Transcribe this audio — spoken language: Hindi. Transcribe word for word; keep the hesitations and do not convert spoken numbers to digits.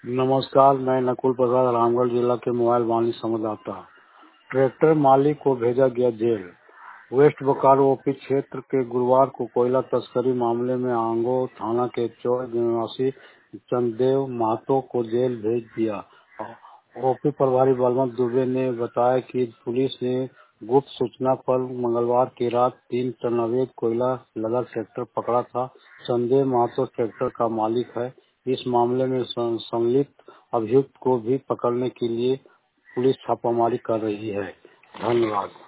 नमस्कार, मैं नकुल प्रसाद रामगढ़ जिला के मोबाइल वाणी संवाददाता। ट्रैक्टर मालिक को भेजा गया जेल। वेस्ट बोकारो ओपी क्षेत्र के गुरुवार को कोयला तस्करी मामले में आंगो थाना के चौड़ निवासी चंदेव महतो को जेल भेज दिया। ओपी प्रभारी बलवंत दुबे ने बताया कि पुलिस ने गुप्त सूचना पर मंगलवार की रात तीन टन अवैध कोयला लदा ट्रैक्टर पकड़ा था। चंदेव महतो ट्रैक्टर का मालिक है। इस मामले में संलिप्त अभियुक्त को भी पकड़ने के लिए पुलिस छापामारी कर रही है। धन्यवाद।